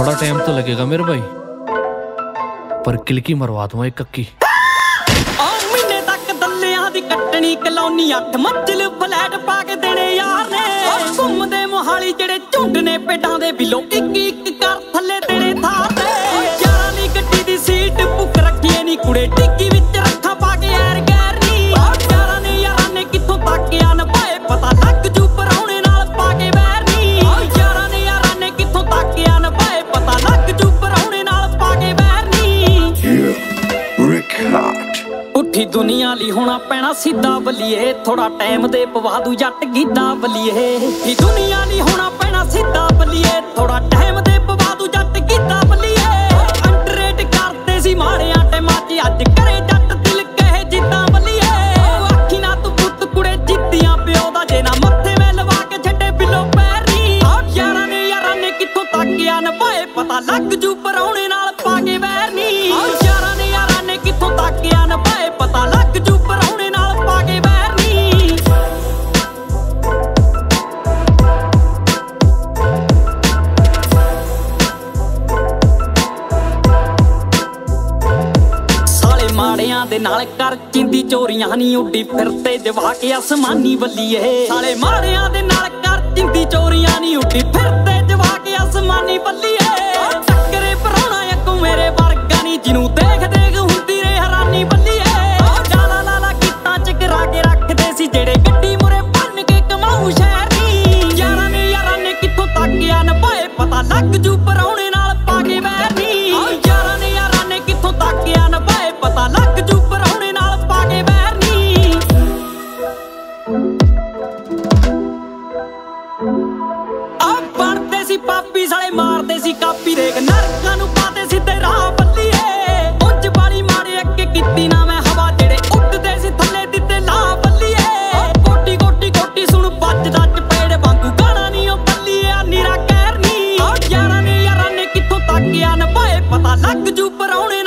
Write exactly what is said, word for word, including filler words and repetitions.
थोड़ा टाइम तो लगेगा मेरे भाई, पर किलकी मरवा दूंगा एक कक्की। महीने तक दल्लियां दी कट्टनी कलौनी अठ मंजिल फ्लैट पा के देने यार ने। घुमदे मोहाली जेड़े झुंड ने पेडां दे बिलो इक इक कर थल्ले देने थार ते। यारां दी गड्डी दी सीट बुक रखी नी कुड़े टिक्की विच रखा पा के यार गैर नी। यारां ने यारां ने कित्थों तक आन पाए पता लग जू पराउणे नाल पा के वैर नी। यारां ने यारां ने कित्थों तक आन पाए पता लग जू पराउणे नाल पा के वैर नी। उठी दुनिया ली होना पैना सीधा बलिए, थोड़ा टाइम दे पवा दू जट गीता बलिए। उठी दुनिया ली होना पैना सीधा बलिए, थोड़ा टाइम दे पवा दू जट गीता बलिए। अंडररेट करते सी माड़ियां टाइमां च, अज करे जट दिल कहे जिद्दां बलिए। आखी ना तू पुੱਤ कुड़े जिद्दियां प्यो दा, जे ना मत्थे में लवा के छड्डे बिलो पैर नी। यारां ने यारां ने कित्थों तक आन पाए पता लग जू पराउणे नाल पा के वैर नी। यारां ने यारां ने कित्थों तक आन पाए पता लग जू पराउणे नाल पा के वैर नी। साले माड़ियां दे नाल कर चिंदी चोरियां नी, उड्डी फिरते जवाक आसमानी बल्लीए। साले माड़ियां दे नाल कर चिंदी चोरियां नी, उड्डी फिरते जवाक आसमानी बल्लीए। टक्करे पराउणा अग्गों मेरे वर्गा नी, जिनू देख देख हुंदी रे हैरानी बल्लीए। जाला लाला गीतां च करा के रखदे सी जेड़े गड्डी मुरे बन के कमाऊ शहर नी। यारां ने यारां ने कित्थों तक आन पाए पता लग जू पराउणे नाल पा के वैर नी। यारां ने यारां ने कित्थों तक आन पाए पता लग जू पराउणे नाल पा के वैर नी। आ बनदे सी पापी साले मारदे सी कापी, देख नरकां नूं पाते सिद्धे राह बल्लीए। उंज वाली मारे अग्गे कीती ना मैं हवा, जेड़े उड़दे सी थल्ले दित्ते ला बल्लीए। कोटी कोटी कोटी सुण बजदा चपेड़ वांगू गाना नी ओ बल्लीए, नीरा कहर नी। यारां ने यारां ने कित्थों तक आन पाए पता लग जू पराउणे